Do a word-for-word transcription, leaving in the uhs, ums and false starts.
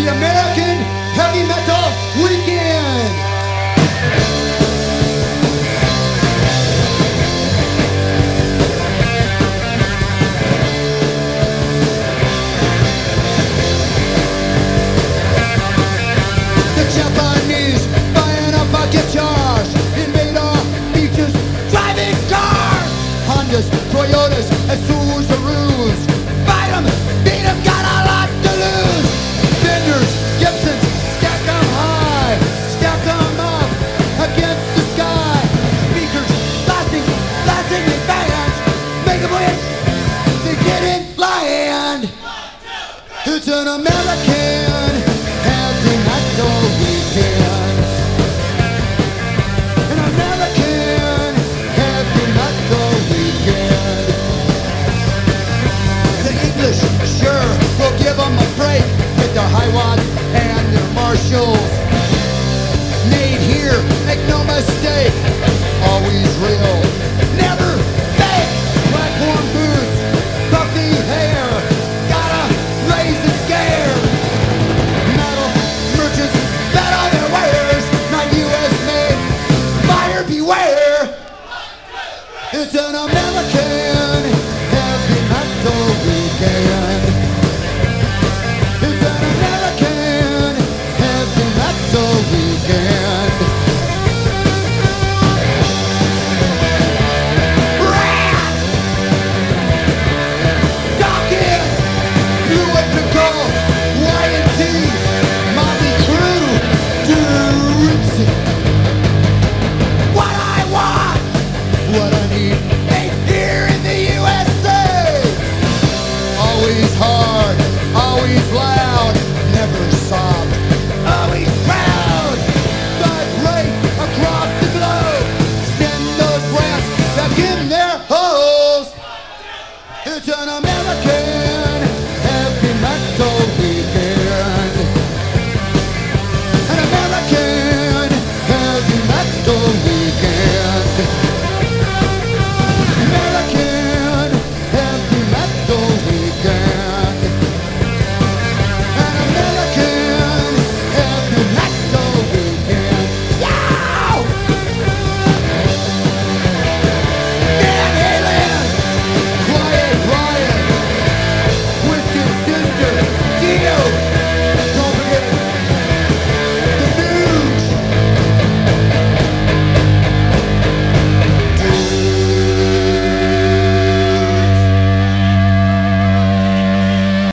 the American Heavy Metal Weekend. The Japanese buying up our guitars, invade our beaches, driving cars. Hondas, Toyotas, and Subarus. Fight 'em, beat 'em, got a lot to lose. Fenders, Gibsons, stack 'em high, stack 'em up against the sky. Speakers, blasting, blasting in bands, make 'em wish they didn't land. It's an American heavy metal weekend. An American heavy metal weekend. The English, sure, will give 'em a break with their Hiwats and their Marshalls. Made here, make no mistake, always real, never fake. Platform boots, puffy hair, gotta raise the scare. Metal merchants, bet on their wares, not U S made, buyer beware. It's an American